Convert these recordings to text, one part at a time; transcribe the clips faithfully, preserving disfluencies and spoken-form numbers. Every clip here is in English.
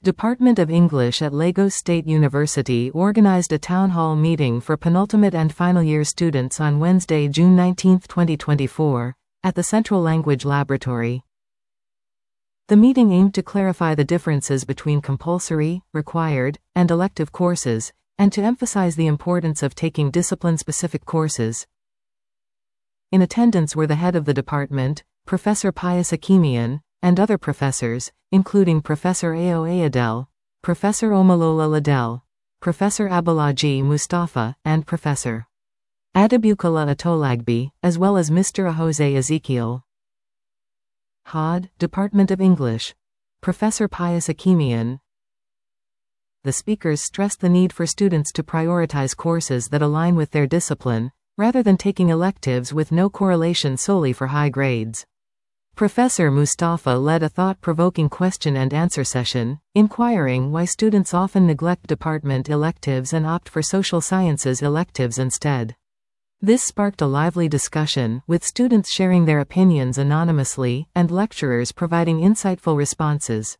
Department of English at Lagos State University organized a town hall meeting for penultimate and final year students on Wednesday, June nineteenth, twenty twenty-four, at the Central Language Laboratory. The meeting aimed to clarify the differences between compulsory, required, and elective courses, and to emphasize the importance of taking discipline-specific courses. In attendance were the head of the department, Professor Pius Akimian, and other professors, including Professor Ayo Ayodele, Professor Omolola Ladell, Professor Abalaji Mustafa, and Professor Adebukola Atolagbe, as well as Mister Ahose Ezekiel. H O D, Department of English. Professor Pius Akimian. The speakers stressed the need for students to prioritize courses that align with their discipline, rather than taking electives with no correlation solely for high grades. Professor Mustafa led a thought-provoking question-and-answer session, inquiring why students often neglect department electives and opt for social sciences electives instead. This sparked a lively discussion, with students sharing their opinions anonymously, and lecturers providing insightful responses.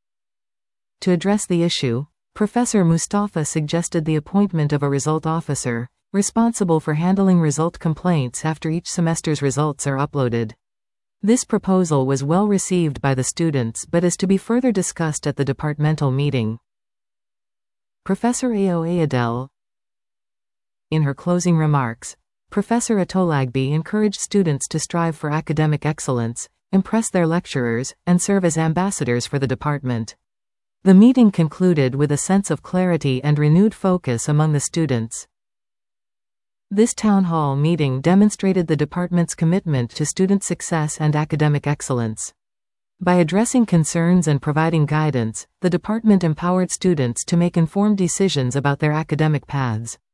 To address the issue, Professor Mustafa suggested the appointment of a result officer, responsible for handling result complaints after each semester's results are uploaded. This proposal was well received by the students but is to be further discussed at the departmental meeting. Professor Ayo Ayodele. In her closing remarks, Professor Atolagbe encouraged students to strive for academic excellence, impress their lecturers, and serve as ambassadors for the department. The meeting concluded with a sense of clarity and renewed focus among the students. This town hall meeting demonstrated the department's commitment to student success and academic excellence. By addressing concerns and providing guidance, the department empowered students to make informed decisions about their academic paths.